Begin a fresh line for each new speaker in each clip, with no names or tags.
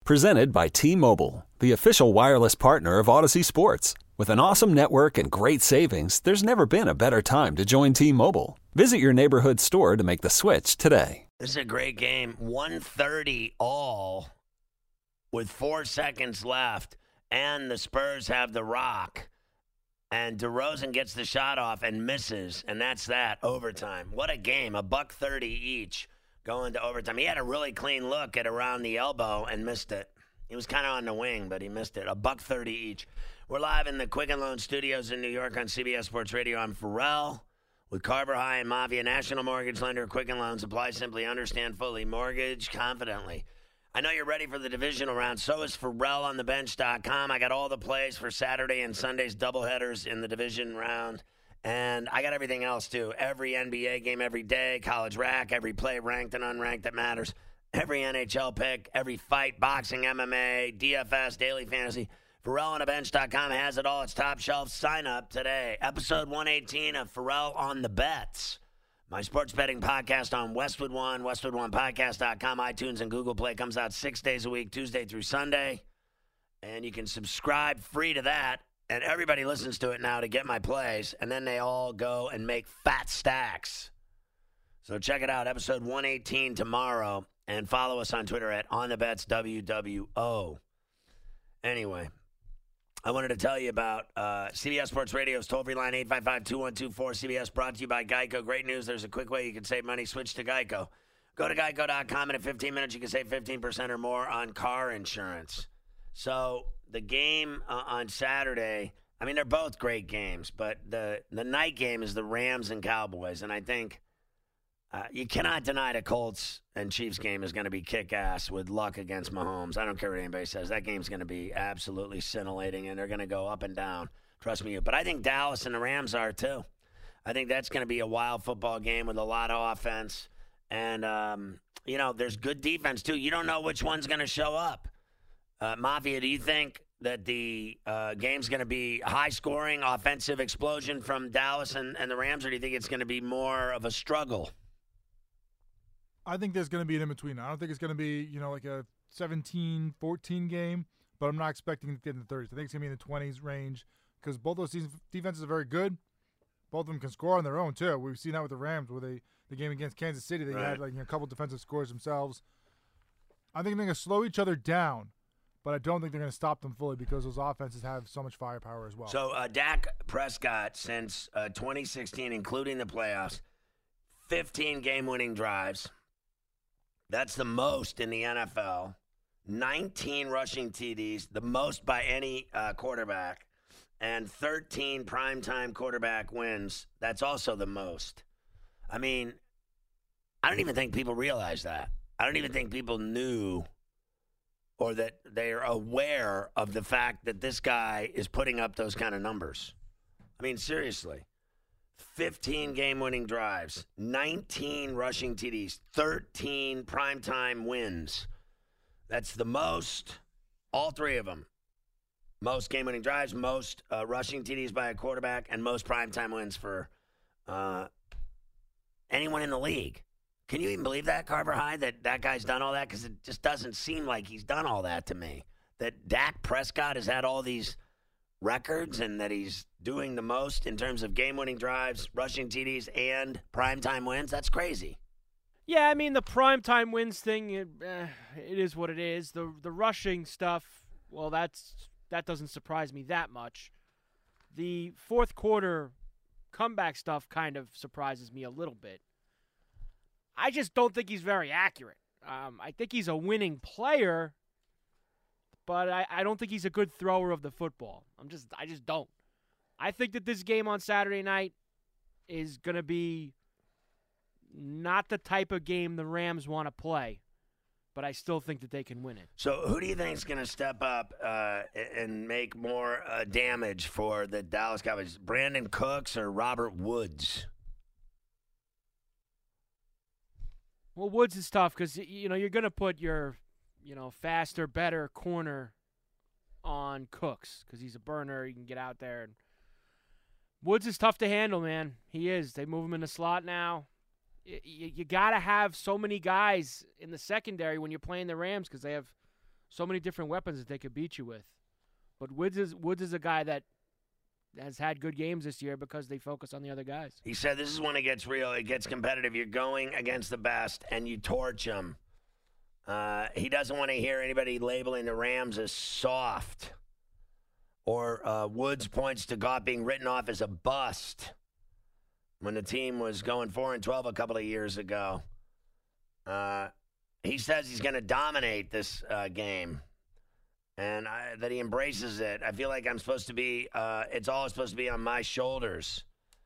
Presented by T-Mobile, the official wireless partner of Odyssey Sports. With an awesome network and great savings, there's never been a better time to join T-Mobile. Visit your neighborhood store to make the switch today.
This is a great game. 1:30 all with 4 seconds left, and the Spurs have the rock. And DeRozan gets the shot off and misses, and that's that, overtime. What a game, $1.30 each going to overtime. He had a really clean look at around the elbow and missed it. He was kind of on the wing, but he missed it. $1.30 each. We're live in the Quicken Loan Studios in New York on CBS Sports Radio. I'm Pharrell with Carver High and Mafia, national mortgage lender. Quicken Loans. Apply simply, understand fully, mortgage confidently. I know you're ready for the divisional round. So is PharrellOnTheBench.com. I got all the plays for Saturday and Sunday's doubleheaders in the division round. And I got everything else, too. Every NBA game every day, college rack, every play ranked and unranked that matters. Every NHL pick, every fight, boxing, MMA, DFS, daily fantasy. PharrellOnTheBench.com has it all. It's top shelf. Sign up today. Episode 118 of Pharrell on the Bets. My sports betting podcast on Westwood One, WestwoodOnePodcast.com, iTunes, and Google Play. Comes out 6 days a week, Tuesday through Sunday. And you can subscribe free to that. And everybody listens to it now to get my plays. And then they all go and make fat stacks. So check it out, episode 118 tomorrow. And follow us on Twitter at OnTheBetsWWO. Anyway, I wanted to tell you about CBS Sports Radio's toll-free line, 855-212-4CBS, brought to you by Geico. Great news. There's a quick way you can save money. Switch to Geico. Go to geico.com, and in 15 minutes, you can save 15% or more on car insurance. So the game on Saturday, I mean, they're both great games, but the night game is the Rams and Cowboys, and I think you cannot deny the Colts and Chiefs game is going to be kick-ass with luck against Mahomes. I don't care what anybody says. That game's going to be absolutely scintillating, and they're going to go up and down. Trust me. But I think Dallas and the Rams are, too. I think that's going to be a wild football game with a lot of offense. And, there's good defense, too. You don't know which one's going to show up. Mafia, do you think that the game's going to be high-scoring, offensive explosion from Dallas and the Rams, or do you think it's going to be more of a struggle?
I think there's going to be an in-between. I don't think it's going to be, like a 17-14 game, but I'm not expecting it to get in the 30s. I think it's going to be in the 20s range because both those defenses are very good. Both of them can score on their own, too. We've seen that with the Rams with the game against Kansas City. They had a couple defensive scores themselves. I think they're going to slow each other down, but I don't think they're going to stop them fully because those offenses have so much firepower as well.
So Dak Prescott, since 2016, including the playoffs, 15 game-winning drives. That's the most in the NFL. 19 rushing TDs, the most by any quarterback. And 13 primetime quarterback wins. That's also the most. I mean, I don't even think people realize that. I don't even think people knew or that they're aware of the fact that this guy is putting up those kind of numbers. I mean, seriously. 15 game-winning drives, 19 rushing TDs, 13 primetime wins. That's the most, all three of them. Most game-winning drives, most rushing TDs by a quarterback, and most primetime wins for anyone in the league. Can you even believe that, Carver High, that guy's done all that? Because it just doesn't seem like he's done all that to me. That Dak Prescott has had all these records and that he's doing the most in terms of game-winning drives, rushing TDs, and primetime wins. That's crazy.
Yeah, I mean, the primetime wins thing, it is what it is. The rushing stuff, well, that doesn't surprise me that much. The fourth quarter comeback stuff kind of surprises me a little bit. I just don't think he's very accurate. I think he's a winning player, but I don't think he's a good thrower of the football. I just don't. I think that this game on Saturday night is going to be not the type of game the Rams want to play, but I still think that they can win it.
So who do you think is going to step up and make more damage for the Dallas Cowboys? Brandon Cooks or Robert Woods?
Well, Woods is tough because, you're going to put your, faster, better corner on Cooks because he's a burner. He can get out there. And Woods is tough to handle, man. He is. They move him in the slot now. You got to have so many guys in the secondary when you're playing the Rams because they have so many different weapons that they could beat you with. But Woods is a guy that has had good games this year because they focus on the other guys.
He said this is when it gets real. It gets competitive. You're going against the best, and you torch them. He doesn't want to hear anybody labeling the Rams as soft. Or Woods points to Goff being written off as a bust when the team was going 4-12 a couple of years ago. He says he's going to dominate this game. And that he embraces it. I feel like I'm supposed to be, it's all supposed to be on my shoulders.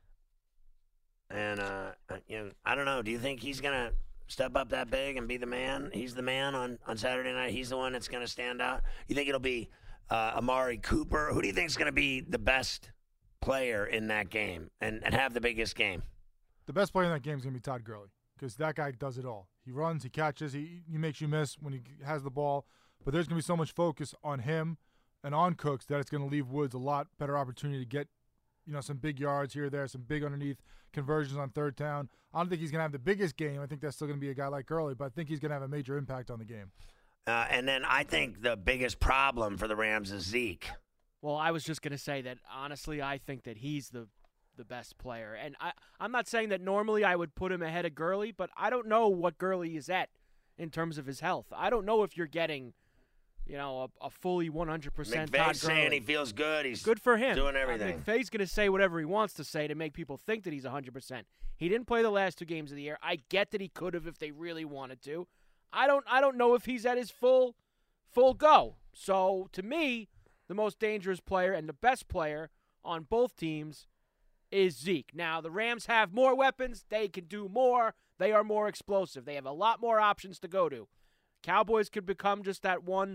And, I don't know. Do you think he's going to step up that big and be the man? He's the man on Saturday night. He's the one that's going to stand out. You think it'll be Amari Cooper? Who do you think is going to be the best player in that game and have the biggest game?
The best player in that game is going to be Todd Gurley because that guy does it all. He runs, he catches, he makes you miss when he has the ball. But there's going to be so much focus on him and on Cooks that it's going to leave Woods a lot better opportunity to get, some big yards here or there, some big underneath conversions on third down. I don't think he's going to have the biggest game. I think that's still going to be a guy like Gurley, but I think he's going to have a major impact on the game.
And then I think the biggest problem for the Rams is Zeke.
Well, I was just going to say that, honestly, I think that he's the best player. And I'm not saying that normally I would put him ahead of Gurley, but I don't know what Gurley is at in terms of his health. I don't know if you're getting – a fully 100%
McVay's saying he feels good. He's
good for him.
Doing everything.
McVay's going to say whatever he wants to say to make people think that he's 100%. He didn't play the last 2 games of the year. I get that he could have if they really wanted to. I don't know if he's at his full go. So to me, the most dangerous player and the best player on both teams is Zeke. Now the Rams have more weapons. They can do more. They are more explosive. They have a lot more options to go to. Cowboys could become just that one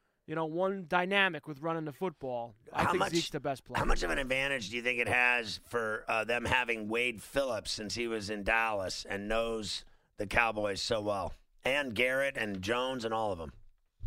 dynamic with running the football. I think Zeke's the best player.
How much of an advantage do you think it has for them having Wade Phillips since he was in Dallas and knows the Cowboys so well? And Garrett and Jones and all of them.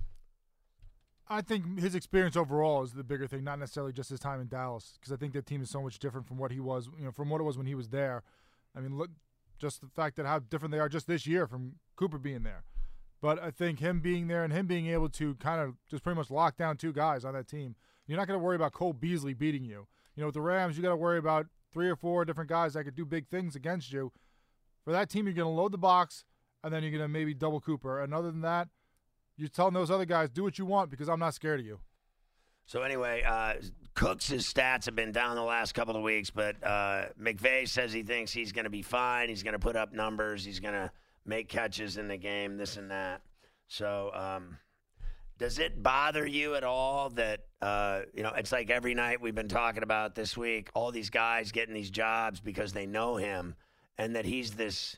I think his experience overall is the bigger thing, not necessarily just his time in Dallas, because I think that team is so much different from what he was, from what it was when he was there. I mean, look, just the fact that how different they are just this year from Cooper being there. But I think him being there and him being able to kind of just pretty much lock down 2 guys on that team, you're not going to worry about Cole Beasley beating you. With the Rams, you got to worry about 3 or 4 different guys that could do big things against you. For that team, you're going to load the box, and then you're going to maybe double Cooper. And other than that, you're telling those other guys, do what you want because I'm not scared of you.
So anyway, Cooks' stats have been down the last couple of weeks, but McVay says he thinks he's going to be fine. He's going to put up numbers. He's going to make catches in the game, this and that. So does it bother you at all that, it's like every night we've been talking about this week, all these guys getting these jobs because they know him and that he's this,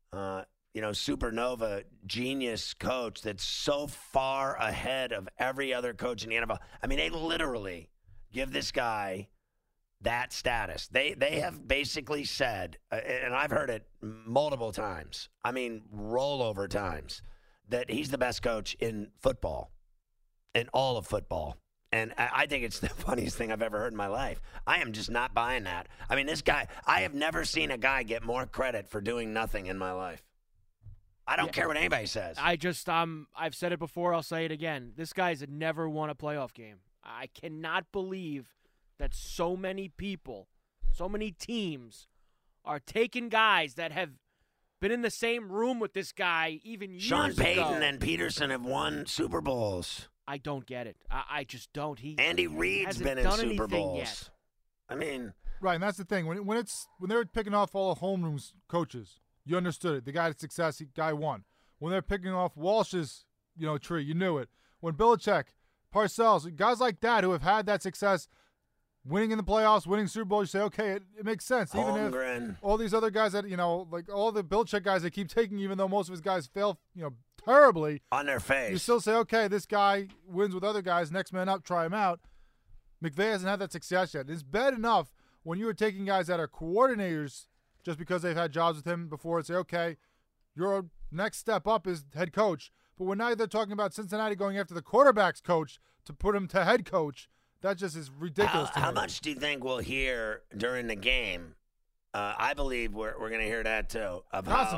supernova genius coach that's so far ahead of every other coach in the NFL. I mean, they literally give this guy that status. They have basically said, and I've heard it multiple times, rollover times, that he's the best coach in football, in all of football. And I think it's the funniest thing I've ever heard in my life. I am just not buying that. I mean, this guy, I have never seen a guy get more credit for doing nothing in my life. I don't care what anybody says.
I've said it before, I'll say it again. This guy's never won a playoff game. I cannot believe that so many people, so many teams are taking guys that have been in the same room with this guy even years ago.
Sean Payton and Peterson have won Super Bowls.
I don't get it. I just don't.
Andy Reid's been in Super Bowls.
Yet.
I mean,
right, and that's the thing. When they're picking off all the homeroom coaches, you understood it. The guy had success, guy won. When they're picking off Walsh's, tree, you knew it. When Belichick, Parcells, guys like that who have had that success, winning in the playoffs, winning Super Bowl, you say, okay, it makes sense.
Holmgren.
Even if all these other guys that, like all the Belichick guys that keep taking, even though most of his guys fail, terribly.
On their face.
You still say, okay, this guy wins with other guys, next man up, try him out. McVay hasn't had that success yet. It's bad enough when you were taking guys that are coordinators just because they've had jobs with him before and say, okay, your next step up is head coach. But when now they're talking about Cincinnati going after the quarterback's coach to put him to head coach, that just is ridiculous to me.
How much do you think we'll hear during the game? I believe we're going to hear that too. Of
constantly.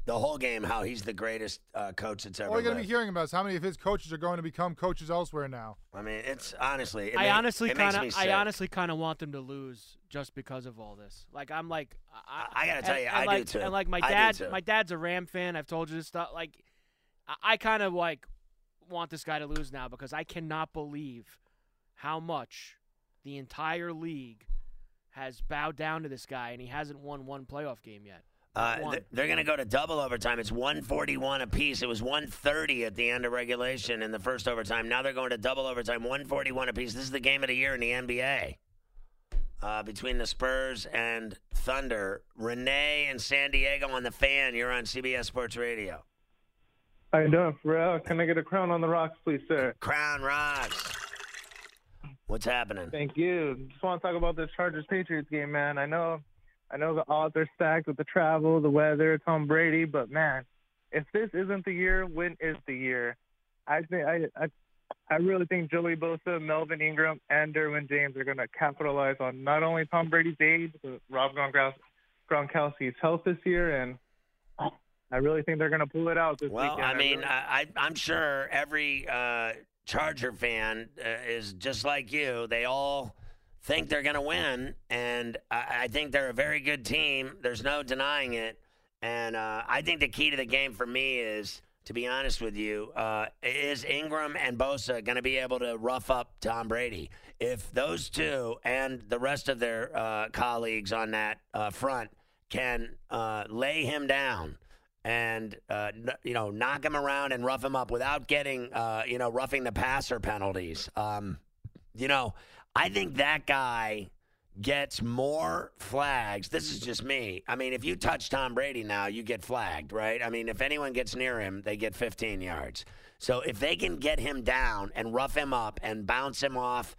the whole game how he's the greatest coach that's ever
All you're going to
lived.
be hearing about is how many of his coaches are going to become coaches elsewhere now.
I mean, it's honestly.
I honestly
sick.
kind of want them to lose just because of all this. Like I'm like,
I gotta tell you,
and
I
like,
do too.
And like
I do too.
my dad's a Ram fan. I've told you this stuff. Like, I kind of like want this guy to lose now because I cannot believe how much the entire league has bowed down to this guy, and he hasn't won one playoff game yet.
They're going to go to double overtime. It's 141 apiece. It was 130 at the end of regulation in the first overtime. Now they're going to double overtime, 141 apiece. This is the game of the year in the NBA between the Spurs and Thunder. Renee and San Diego on the Fan. You're on CBS Sports Radio.
How you doing, Pharrell? Can I get a crown on the rocks, please, sir?
Crown Rocks. What's happening?
Thank you. Just want to talk about this Chargers-Patriots game, man. I know the odds are stacked with the travel, the weather, Tom Brady, but man, if this isn't the year, when is the year? I really think Joey Bosa, Melvin Ingram, and Derwin James are going to capitalize on not only Tom Brady's age, but Rob Gronkowski's health this year, and I really think they're going to pull it out this weekend.
Well, I mean, I'm sure every Charger fan is just like you. They all think they're going to win, and I think they're a very good team. There's no denying it. And I think the key to the game for me is, to be honest with you, is Ingram and Bosa going to be able to rough up Tom Brady? If those two and the rest of their colleagues on that front can lay him down and, knock him around and rough him up without getting, roughing the passer penalties, I think that guy gets more flags. This is just me. I mean, if you touch Tom Brady now, you get flagged, right? I mean, if anyone gets near him, they get 15 yards. So if they can get him down and rough him up and bounce him off,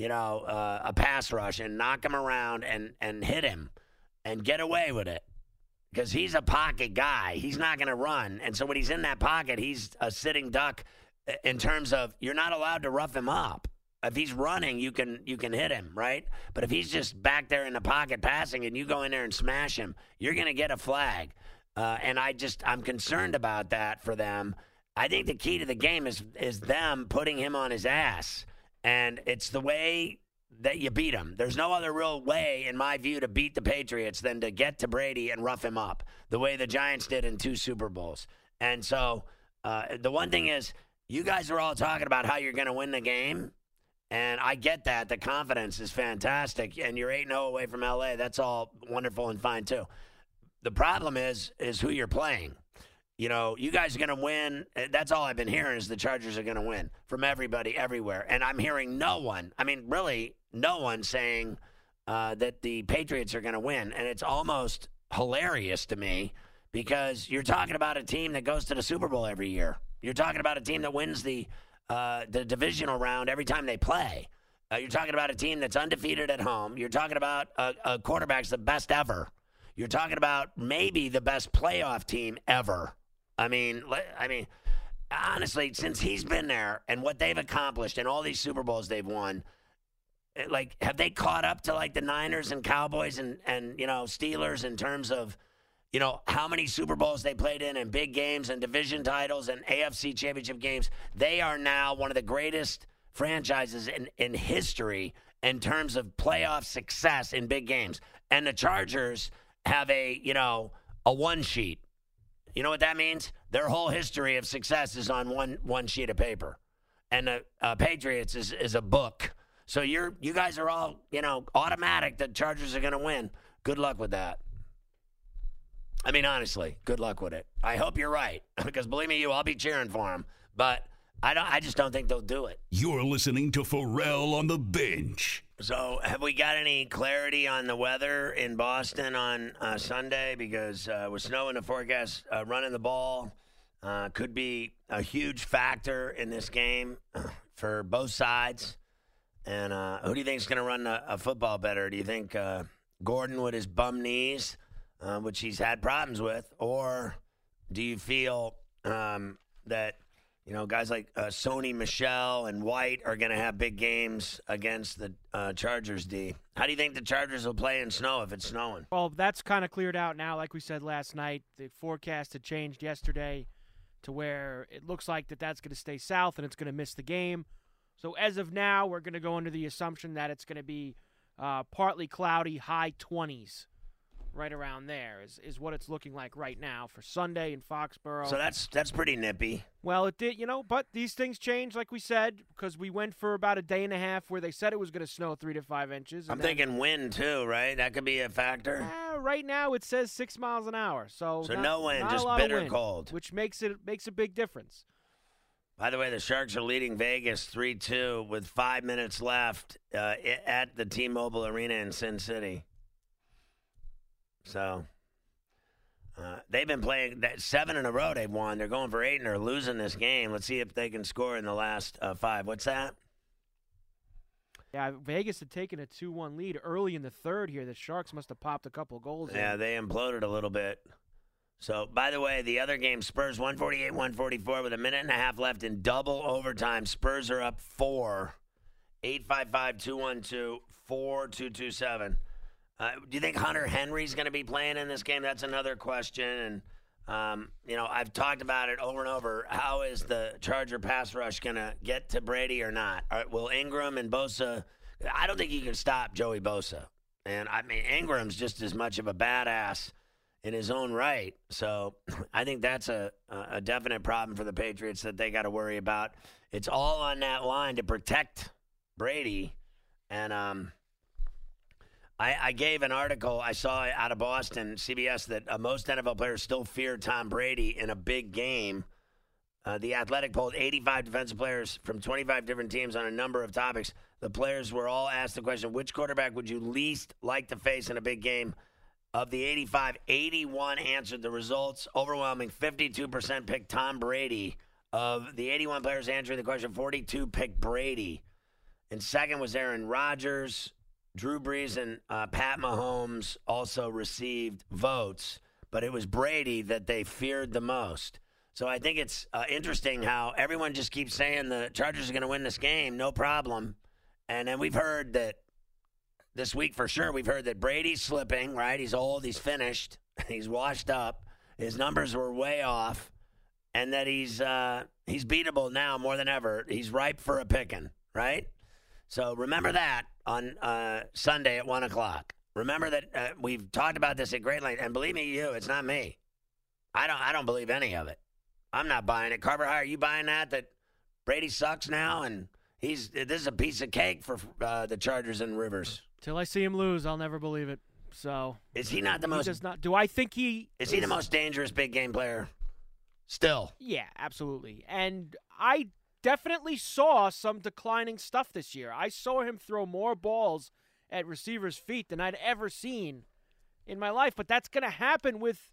a pass rush and knock him around and hit him and get away with it, because he's a pocket guy. He's not going to run. And so when he's in that pocket, he's a sitting duck in terms of you're not allowed to rough him up. If he's running, you can hit him, right? But if he's just back there in the pocket passing and you go in there and smash him, you're going to get a flag. And I'm concerned about that for them. I think the key to the game is them putting him on his ass. And it's the way that you beat him. There's no other real way, in my view, to beat the Patriots than to get to Brady and rough him up, the way the Giants did in 2 Super Bowls. And so the one thing is, you guys are all talking about how you're going to win the game. And I get that. The confidence is fantastic. And you're 8-0 away from L.A. That's all wonderful and fine, too. The problem is who you're playing. You guys are going to win. That's all I've been hearing is the Chargers are going to win from everybody everywhere. And I'm hearing no one, really no one saying that the Patriots are going to win. And it's almost hilarious to me because you're talking about a team that goes to the Super Bowl every year. You're talking about a team that wins the divisional round every time they play. You're talking about a team that's undefeated at home. You're talking about a quarterback's the best ever. You're talking about maybe the best playoff team ever. I mean, honestly, since he's been there and what they've accomplished and all these Super Bowls they've won, have they caught up to the Niners and Cowboys and Steelers in terms of how many Super Bowls they played in and big games and division titles and AFC championship games? They are now one of the greatest franchises in history in terms of playoff success in big games. And the Chargers have a one sheet. You know what that means? Their whole history of success is on one sheet of paper. And the Patriots is a book. So you guys are all, automatic that Chargers are going to win. Good luck with that. Honestly, good luck with it. I hope you're right, because believe me, I'll be cheering for them. But I just don't think they'll do it.
You're listening to Pharrell on the Bench.
So have we got any clarity on the weather in Boston on Sunday? Because with snow in the forecast, running the ball could be a huge factor in this game for both sides. And who do you think is going to run a football better? Do you think Gordon with his bum knees, which he's had problems with, or do you feel that guys like Sony Michel and White are going to have big games against the Chargers, D. How do you think the Chargers will play in snow if it's snowing?
Well, that's kind of cleared out now. Like we said last night, the forecast had changed yesterday to where it looks like that's going to stay south and it's going to miss the game. So as of now, we're going to go under the assumption that it's going to be partly cloudy, high 20s. Right around there is what it's looking like right now for Sunday in Foxborough.
So that's pretty nippy.
Well, it did, but these things change, like we said, because we went for about a day and a half where they said it was going to snow 3 to 5 inches.
I'm thinking wind too, right? That could be a factor.
Right now it says 6 miles an hour, so
no wind,
not
just
a lot
bitter
of wind,
cold,
which makes a big difference.
By the way, the Sharks are leading Vegas 3-2 with 5 minutes left at the T-Mobile Arena in Sin City. So they've been playing 7 in a row. They've won. They're going for 8 and they're losing this game. Let's see if they can score in the last 5. What's that?
Yeah, Vegas had taken a 2-1 lead early in the third here. The Sharks must have popped a couple goals.
Yeah, they imploded a little bit. So, by the way, the other game, Spurs 148-144 with a minute and a half left in double overtime. Spurs are up 4. 855-212-4227. Do you think Hunter Henry's going to be playing in this game? That's another question. And, I've talked about it over and over. How is the Charger pass rush going to get to Brady or not? Will Ingram and Bosa – I don't think you can stop Joey Bosa. And, Ingram's just as much of a badass in his own right. So I think that's a definite problem for the Patriots that they got to worry about. It's all on that line to protect Brady. And I gave an article I saw out of Boston, CBS, that most NFL players still fear Tom Brady in a big game. The Athletic polled 85 defensive players from 25 different teams on a number of topics. The players were all asked the question, which quarterback would you least like to face in a big game? Of the 85, 81 answered the results. Overwhelming 52% picked Tom Brady. Of the 81 players answering the question, 42 picked Brady. And second was Aaron Rodgers. Drew Brees and Pat Mahomes also received votes, but it was Brady that they feared the most. So I think it's interesting how everyone just keeps saying the Chargers are going to win this game, no problem. And then we've heard that this week for sure, we've heard that Brady's slipping, right? He's old, he's finished, he's washed up, his numbers were way off, and that he's beatable now more than ever. He's ripe for a picking, right? So remember that on Sunday at 1 o'clock. Remember that we've talked about this at great length, and believe me, it's not me. I don't believe any of it. I'm not buying it. Carver, are you buying that Brady sucks now and this is a piece of cake for the Chargers and Rivers?
Till I see him lose, I'll never believe it. So
is he not the most?
He does not. Do I think he
is he the most dangerous big game player? Still,
yeah, absolutely. And I definitely saw some declining stuff this year. I saw him throw more balls at receivers' feet than I'd ever seen in my life. But that's going to happen with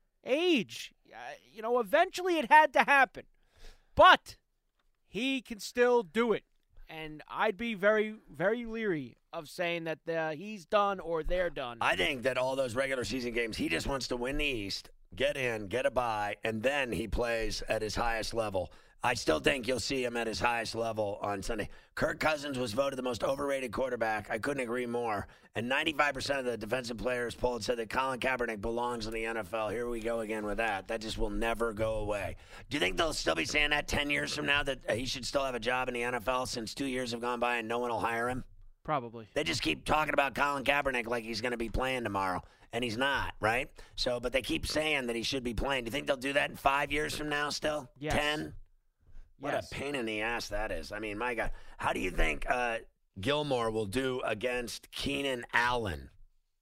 age. Eventually it had to happen. But he can still do it. And I'd be very, very leery of saying that he's done or they're done.
I think that all those regular season games, he just wants to win the East, get in, get a bye, and then he plays at his highest level. I still think you'll see him at his highest level on Sunday. Kirk Cousins was voted the most overrated quarterback. I couldn't agree more. And 95% of the defensive players polled said that Colin Kaepernick belongs in the NFL. Here we go again with that. That just will never go away. Do you think they'll still be saying that 10 years from now, that he should still have a job in the NFL since 2 years have gone by and no one will hire him?
Probably.
They just keep talking about Colin Kaepernick like he's going to be playing tomorrow. And he's not, right? So, but they keep saying that he should be playing. Do you think they'll do that in 5 years from now still?
Yes.
10? What a pain in the ass that is. I mean, my God. How do you think Gilmore will do against Keenan Allen?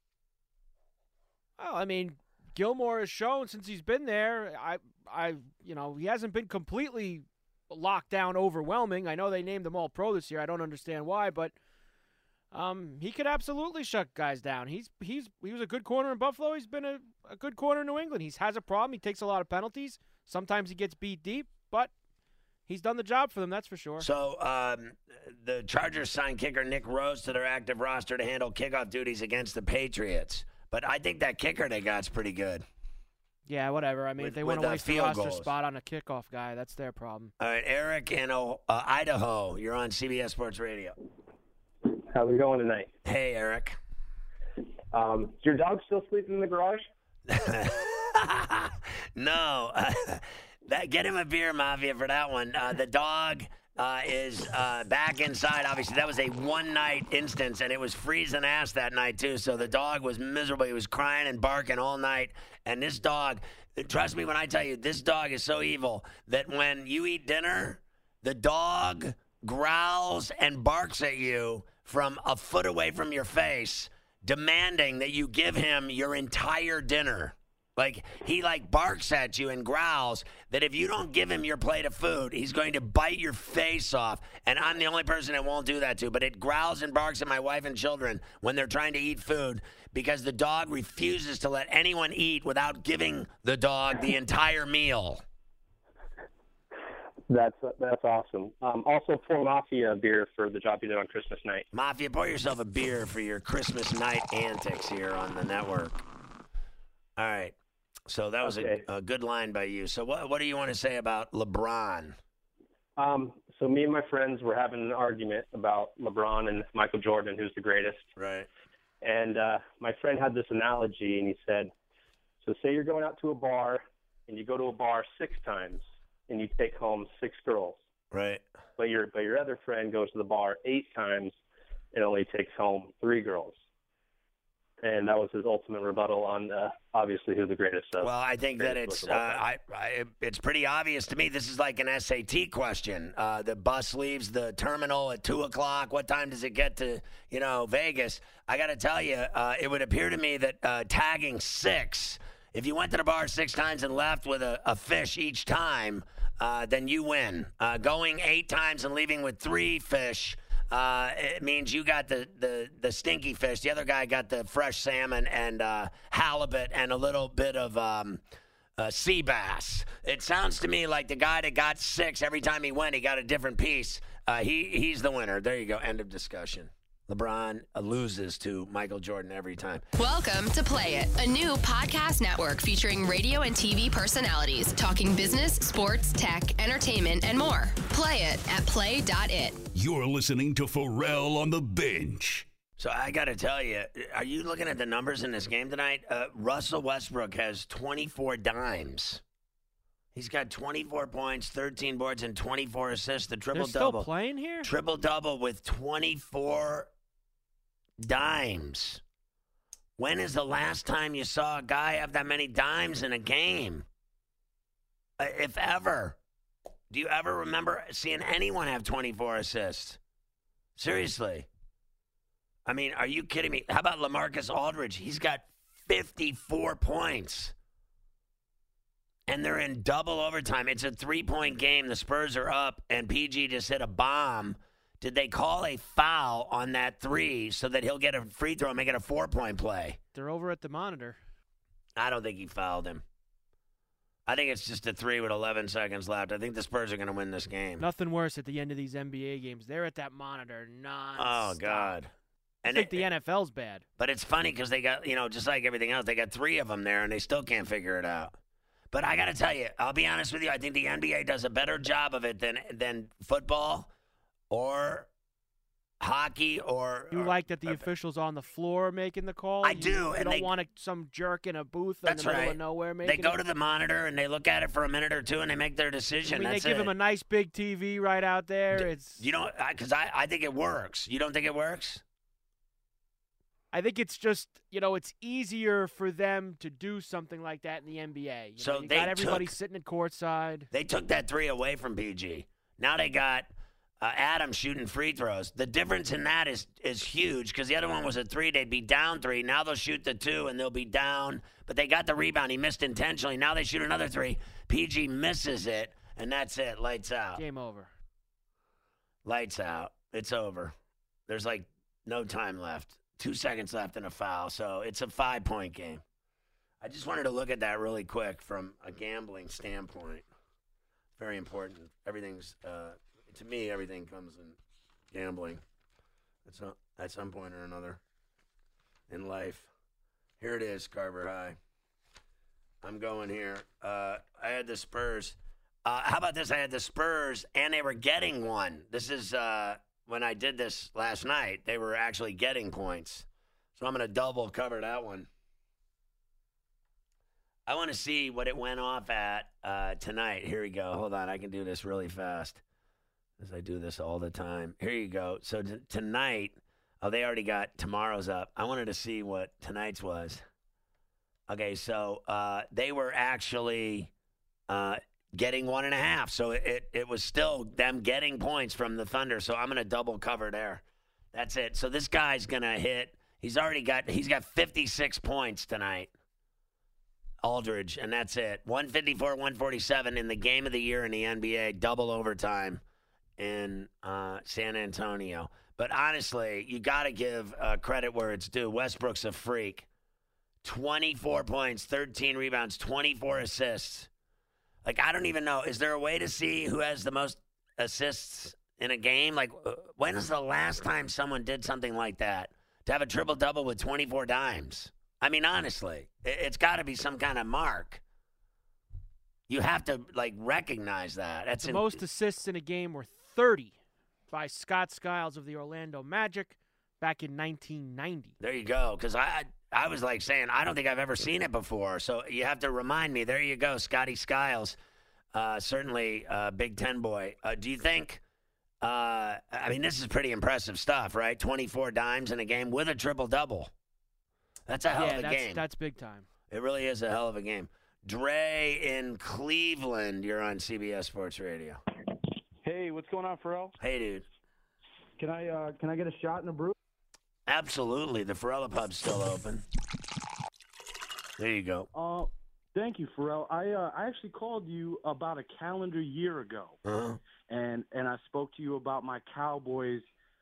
Well, Gilmore has shown since he's been there, he hasn't been completely locked down overwhelming. I know they named him All-Pro this year. I don't understand why, but he could absolutely shut guys down. He was a good corner in Buffalo. He's been a good corner in New England. He has a problem. He takes a lot of penalties. Sometimes he gets beat deep, but he's done the job for them, that's for sure.
So the Chargers signed kicker Nick Rose to their active roster to handle kickoff duties against the Patriots. But I think that kicker they got's pretty good.
Yeah, whatever. I mean, if they want to waste a
field
roster
goals.
spot on a kickoff guy, that's their problem.
All right, Eric in Idaho. You're on CBS Sports Radio.
How's it going tonight?
Hey, Eric.
Is your dog still sleeping in the garage?
No. Get him a beer, Mafia, for that one. The dog is back inside. Obviously, that was a one-night instance, and it was freezing ass that night, too. So the dog was miserable. He was crying and barking all night. And this dog, trust me when I tell you, this dog is so evil that when you eat dinner, the dog growls and barks at you from a foot away from your face, demanding that you give him your entire dinner. Like, he, barks at you and growls that if you don't give him your plate of food, he's going to bite your face off. And I'm the only person that won't do that to. But it growls and barks at my wife and children when they're trying to eat food because the dog refuses to let anyone eat without giving the dog the entire meal.
That's awesome. Also, pour Mafia a beer for the job you did on Christmas night.
Mafia, pour yourself a beer for your Christmas night antics here on the network. All right. So that was a good line by you. So what do you want to say about LeBron?
So me and my friends were having an argument about LeBron and Michael Jordan, who's the greatest.
Right.
And my friend had this analogy, and he said, so say you're going out to a bar, and you go to a bar 6 times, and you take home 6 girls.
Right.
But your other friend goes to the bar 8 times and only takes home 3 girls. And that was his ultimate rebuttal on, obviously, who the greatest of.
Well, I think that it's pretty obvious to me. This is like an SAT question. The bus leaves the terminal at 2 o'clock. What time does it get to, Vegas? I got to tell you, it would appear to me that tagging 6, if you went to the bar 6 times and left with a fish each time, then you win. Going 8 times and leaving with 3 fish, it means you got the stinky fish. The other guy got the fresh salmon and halibut and a little bit of sea bass. It sounds to me like the guy that got 6 every time he went, he got a different piece. He's the winner. There you go. End of discussion. LeBron loses to Michael Jordan every time.
Welcome to Play It, a new podcast network featuring radio and TV personalities talking business, sports, tech, entertainment, and more. Play it at play.it.
You're listening to Pharrell on the Bench.
So I got to tell you, are you looking at the numbers in this game tonight? Russell Westbrook has 24 dimes. He's got 24 points, 13 boards, and 24 assists. The triple-double.
They're still playing here?
Triple-double with 24 dimes. When is the last time you saw a guy have that many dimes in a game? If ever. Do you ever remember seeing anyone have 24 assists? Seriously. I mean, are you kidding me? How about LaMarcus Aldridge? He's got 54 points. And they're in double overtime. It's a 3-point game. The Spurs are up, and PG just hit a bomb. Did they call a foul on that 3 so that he'll get a free throw and make it a 4-point play?
They're over at the monitor.
I don't think he fouled him. I think it's just a 3 with 11 seconds left. I think the Spurs are going to win this game.
Nothing worse at the end of these NBA games. They're at that monitor nonstop.
Oh, God.
I think the NFL's bad.
But it's funny because they got, just like everything else, they got 3 of them there, and they still can't figure it out. But I got to tell you, I'll be honest with you, I think the NBA does a better job of it than football or hockey or...
You like that the officials on the floor making the call?
I do.
You
and
don't want some jerk in a booth in
that's
the middle
right.
of nowhere making
They go to the monitor and they look at it for a minute or 2 and they make their decision.
I mean,
that's
they give him a nice big TV right out there.
Because I think it works. You don't think it works?
I think it's just, it's easier for them to do something like that in the NBA. You got everybody sitting at courtside.
They took that 3 away from PG. Now they got Adam shooting free throws. The difference in that is huge because the other one was a 3. They'd be down 3. Now they'll shoot the 2 and they'll be down. But they got the rebound. He missed intentionally. Now they shoot another 3. PG misses it, and that's it. Lights out.
Game over.
Lights out. It's over. There's no time left. 2 seconds left and a foul, so it's a 5-point game. I just wanted to look at that really quick from a gambling standpoint. Very important. Everything's, to me, everything comes in gambling at some point or another in life. Here it is, Carver High. I'm going here. I had the Spurs. How about this? I had the Spurs, and they were getting one. This is when I did this last night. They were actually getting points. So I'm going to double cover that one. I want to see what it went off at tonight. Here we go. Hold on. I can do this really fast, as I do this all the time. Here you go. So tonight, they already got tomorrow's up. I wanted to see what tonight's was. Okay, so they were actually getting 1.5. So it was still them getting points from the Thunder. So I'm going to double cover there. That's it. So this guy's going to hit. He's got 56 points tonight. Aldridge, and that's it. 154-147 in the game of the year in the NBA, double overtime in San Antonio. But honestly, you got to give credit where it's due. Westbrook's a freak. 24 points, 13 rebounds, 24 assists. Like, I don't even know. Is there a way to see who has the most assists in a game? Like, when is the last time someone did something like that? To have a triple-double with 24 dimes. I mean, honestly, it's got to be some kind of mark. You have to, recognize that.
The most assists in a game were 30 by Scott Skiles of the Orlando Magic back in 1990.
There you go, because I was saying, I don't think I've ever seen it before. So you have to remind me. There you go, Scotty Skiles, certainly Big Ten boy. Do you think, this is pretty impressive stuff, right? 24 dimes in a game with a triple-double. That's a hell of a game.
That's big time.
It really is a hell of a game. Dre in Cleveland, you're on CBS Sports Radio.
Hey, what's going on, Pharrell?
Hey, dude.
Can I get a shot in a brew?
Absolutely. The Pharrell Pub's still open. There you go.
Thank you, Pharrell. I actually called you about a calendar year ago, and I spoke to you about my Cowboys.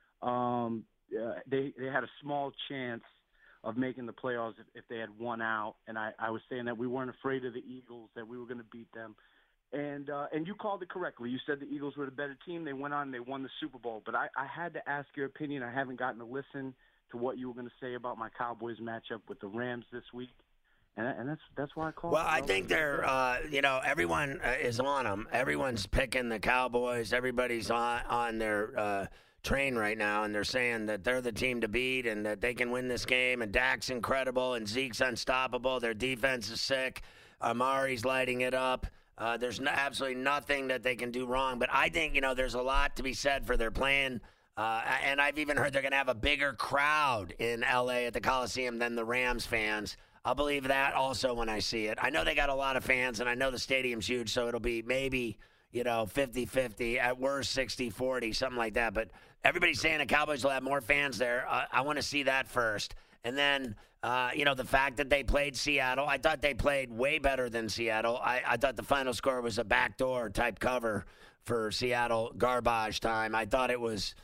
They had a small chance of making the playoffs if they had won out, and I was saying that we weren't afraid of the Eagles, that we were going to beat them. And you called it correctly. You said the Eagles were the better team. They went on and they won the Super Bowl. But I had to ask your opinion. I haven't gotten to listen to what you were going to say about my Cowboys matchup with the Rams this week. And that's why I called.
Well, I think they're, everyone is on them. Everyone's picking the Cowboys. Everybody's on their train right now, and they're saying that they're the team to beat and that they can win this game, and Dak's incredible and Zeke's unstoppable. Their defense is sick. Amari's lighting it up. There's absolutely nothing that they can do wrong. But I think, there's a lot to be said for their playing. And I've even heard they're going to have a bigger crowd in L.A. at the Coliseum than the Rams fans. I'll believe that also when I see it. I know they got a lot of fans, and I know the stadium's huge, so it'll be maybe 50-50, at worst 60-40, something like that. But everybody's saying the Cowboys will have more fans there. I want to see that first. And then, the fact that they played Seattle, I thought they played way better than Seattle. I thought the final score was a backdoor type cover for Seattle garbage time. I thought it was,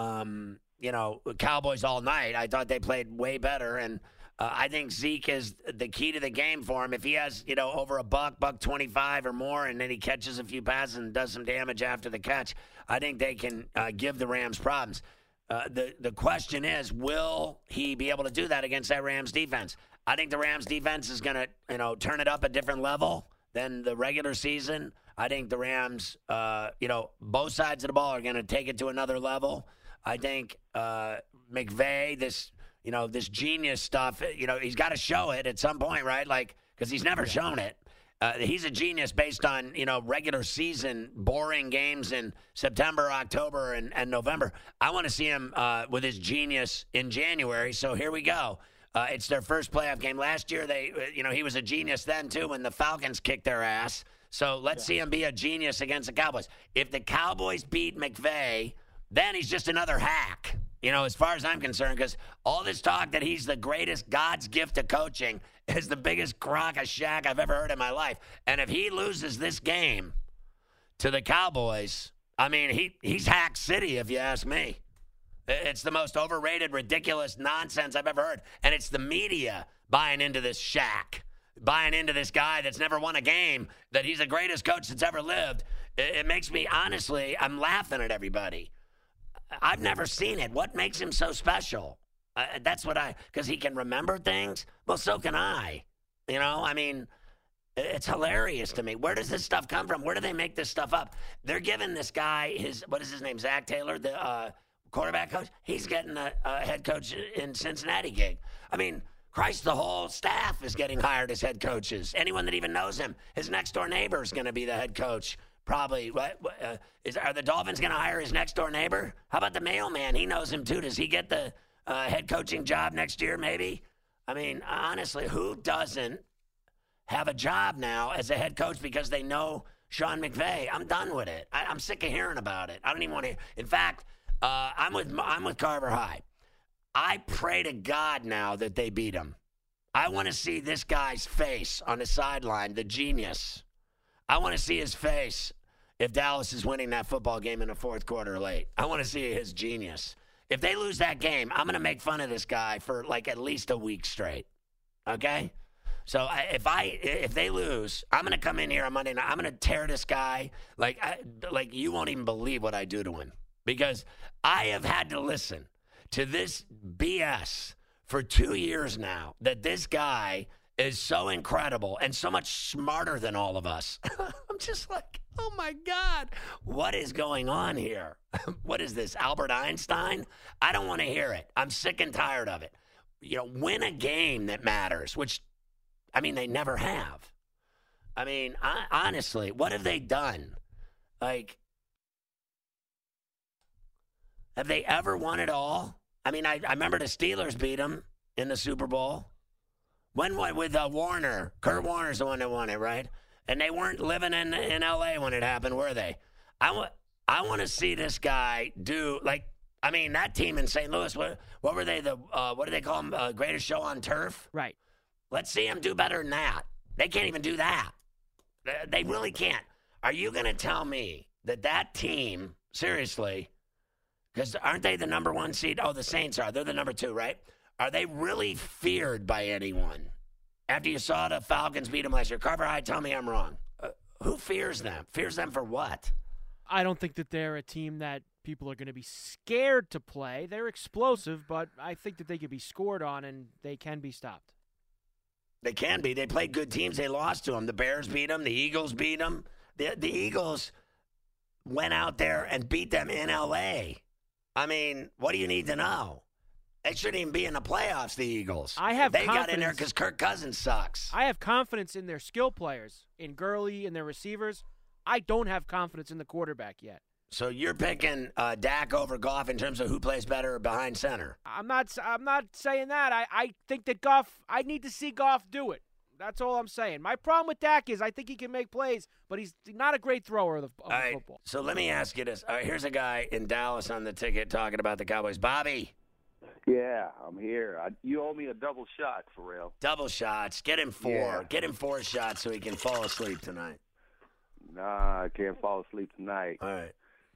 Cowboys all night. I thought they played way better. And I think Zeke is the key to the game for him. If he has, over a buck 25 or more, and then he catches a few passes and does some damage after the catch, I think they can give the Rams problems. The question is, will he be able to do that against that Rams defense? I think the Rams defense is going to, turn it up a different level than the regular season. I think the Rams, both sides of the ball are going to take it to another level. I think McVay, this genius stuff, he's got to show it at some point, right? Because he's never shown it. He's a genius based on, regular season boring games in September, October, and November. I want to see him with his genius in January. So here we go. It's their first playoff game. Last year, he was a genius then, too, when the Falcons kicked their ass. So let's see him be a genius against the Cowboys. If the Cowboys beat McVay, then he's just another hack. As far as I'm concerned, because all this talk that he's the greatest, God's gift to coaching is the biggest crock of shack I've ever heard in my life. And if he loses this game to the Cowboys, he's hack city, if you ask me. It's the most overrated, ridiculous nonsense I've ever heard. And it's the media buying into this shack, buying into this guy that's never won a game, that he's the greatest coach that's ever lived. It makes me, honestly, I'm laughing at everybody. I've never seen it. What makes him so special? That's what because he can remember things? Well, so can I. It's hilarious to me. Where does this stuff come from? Where do they make this stuff up? They're giving this guy what is his name, Zach Taylor, the quarterback coach. He's getting a head coach in Cincinnati gig. I mean, Christ, the whole staff is getting hired as head coaches. Anyone that even knows him, his next-door neighbor is going to be the head coach. Probably. Are the Dolphins going to hire his next-door neighbor? How about the mailman? He knows him, too. Does he get the head coaching job next year, maybe? I mean, honestly, who doesn't have a job now as a head coach because they know Sean McVay? I'm done with it. I'm sick of hearing about it. I don't even want to hear. In fact, I'm with Carver High. I pray to God now that they beat him. I want to see this guy's face on the sideline, the genius. I want to see his face if Dallas is winning that football game in the fourth quarter late. I want to see his genius. If they lose that game, I'm going to make fun of this guy for like at least a week straight. Okay? So if they lose, I'm going to come in here on Monday night. I'm going to tear this guy like you won't even believe what I do to him, because I have had to listen to this BS for 2 years now, that this guy is so incredible and so much smarter than all of us. I'm just like, oh my God, what is going on here? What is this, Albert Einstein? I don't want to hear it. I'm sick and tired of it. Win a game that matters, which, I mean, they never have. I mean, honestly, what have they done? Like, have they ever won it all? I mean, I remember the Steelers beat them in the Super Bowl. When with Warner? Kurt Warner's the one that won it, right? And they weren't living in L.A. when it happened, were they? I want to see this guy do, like, I mean, that team in St. Louis, what were they, what do they call them, greatest show on turf?
Right.
Let's see them do better than that. They can't even do that. They really can't. Are you going to tell me that team, seriously, because aren't they the number one seed? Oh, the Saints are. They're the number 2, right? Are they really feared by anyone? After you saw the Falcons beat them last year, Carver High, tell me I'm wrong. Who fears them? Fears them for what?
I don't think that they're a team that people are going to be scared to play. They're explosive, but I think that they could be scored on and they can be stopped.
They can be. They played good teams. They lost to them. The Bears beat them. The Eagles beat them. The Eagles went out there and beat them in L.A. I mean, what do you need to know? They shouldn't even be in the playoffs, the Eagles. They got in there because Kirk Cousins sucks.
I have confidence in their skill players, in Gurley and their receivers. I don't have confidence in the quarterback yet.
So you're picking Dak over Goff in terms of who plays better behind center.
I'm not saying that. I think that Goff, I need to see Goff do it. That's all I'm saying. My problem with Dak is I think he can make plays, but he's not a great thrower of the football.
So let me ask you this. All right, here's a guy in Dallas on the ticket talking about the Cowboys. Bobby.
Yeah, I'm here. You owe me a double shot, Pharrell.
Double shots. Get him 4.
Yeah.
Get him 4 shots so he can fall asleep tonight.
Nah, I can't fall asleep tonight.
All right.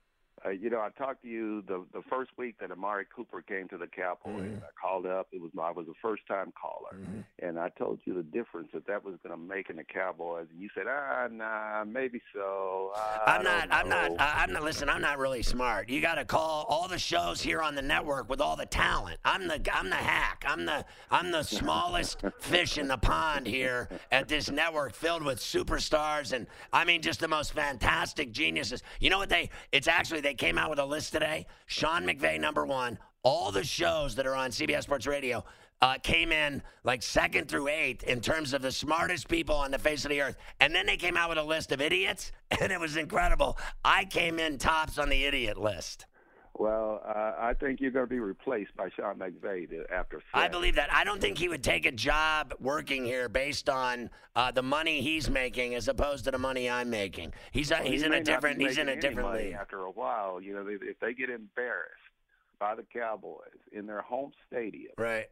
I talked to you the first week that Amari Cooper came to the Cowboys.
Mm-hmm.
I called up. I was a first-time caller, and I told you the difference that was going to make in the Cowboys. And you said, nah, maybe so.
I'm not. Listen, I'm not really smart. You got to call all the shows here on the network with all the talent. I'm the hack. I'm the smallest fish in the pond here at this network filled with superstars and I mean just the most fantastic geniuses. You know what they came out with a list today. Sean McVay, number 1. All the shows that are on CBS Sports Radio came in like 2nd through 8th in terms of the smartest people on the face of the earth. And then they came out with a list of idiots, and it was incredible. I came in tops on the idiot list.
Well, I think you're going to be replaced by Sean McVay after 6.
I believe that. I don't think he would take a job working here based on the money he's making as opposed to the money I'm making. He's in a different league.
After a while, if they get embarrassed by the Cowboys in their home stadium,
right?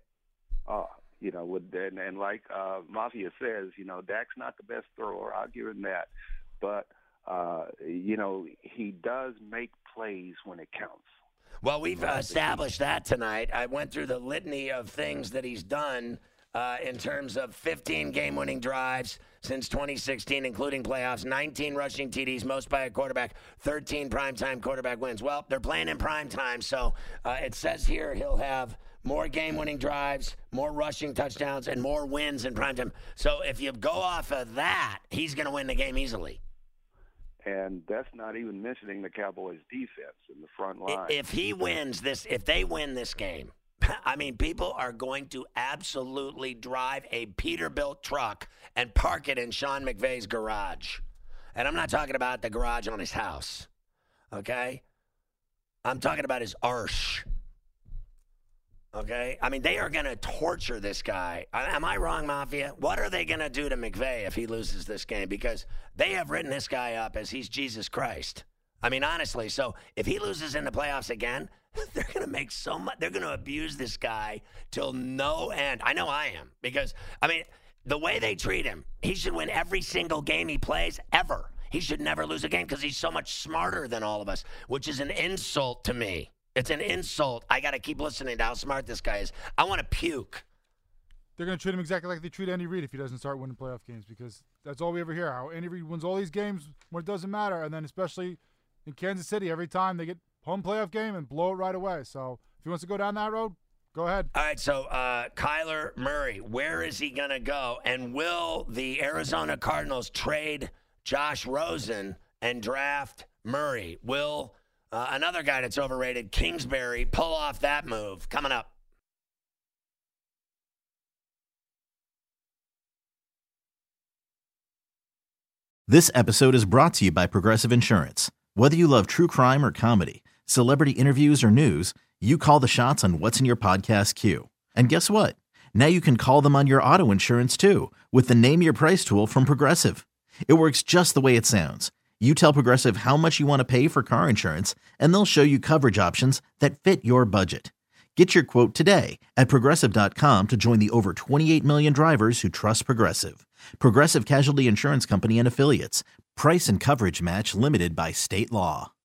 And like Mafia says, Dak's not the best thrower. I'll give him that, but he does make plays when it counts.
Well, we've established that tonight. I went through the litany of things that he's done in terms of 15 game-winning drives since 2016, including playoffs, 19 rushing TDs, most by a quarterback, 13 primetime quarterback wins. Well, they're playing in primetime, so it says here he'll have more game-winning drives, more rushing touchdowns, and more wins in primetime. So if you go off of that, he's going to win the game easily.
And that's not even mentioning the Cowboys' defense in the front line.
If they win this game, I mean, people are going to absolutely drive a Peterbilt truck and park it in Sean McVay's garage. And I'm not talking about the garage on his house, okay? I'm talking about his arse, okay? I mean, they are going to torture this guy. Am I wrong, Mafia? What are they going to do to McVay if he loses this game? Because they have written this guy up as he's Jesus Christ. I mean, honestly, so if he loses in the playoffs again, they're going to make so much. They're going to abuse this guy till no end. I know I am because, I mean, the way they treat him, he should win every single game he plays ever. He should never lose a game because he's so much smarter than all of us, which is an insult to me. It's an insult. I got to keep listening to how smart this guy is. I want to puke.
They're going to treat him exactly like they treat Andy Reid if he doesn't start winning playoff games because that's all we ever hear, how Andy Reid wins all these games when it doesn't matter, and then especially in Kansas City, every time they get home playoff game and blow it right away. So if he wants to go down that road, go ahead.
All right, so Kyler Murray, where is he going to go? And will the Arizona Cardinals trade Josh Rosen and draft Murray? Will another guy that's overrated, Kingsbury, pull off that move? Coming up.
This episode is brought to you by Progressive Insurance. Whether you love true crime or comedy, celebrity interviews or news, you call the shots on what's in your podcast queue. And guess what? Now you can call them on your auto insurance too with the Name Your Price tool from Progressive. It works just the way it sounds. You tell Progressive how much you want to pay for car insurance, and they'll show you coverage options that fit your budget. Get your quote today at Progressive.com to join the over 28 million drivers who trust Progressive. Progressive Casualty Insurance Company and Affiliates. Price and coverage match limited by state law.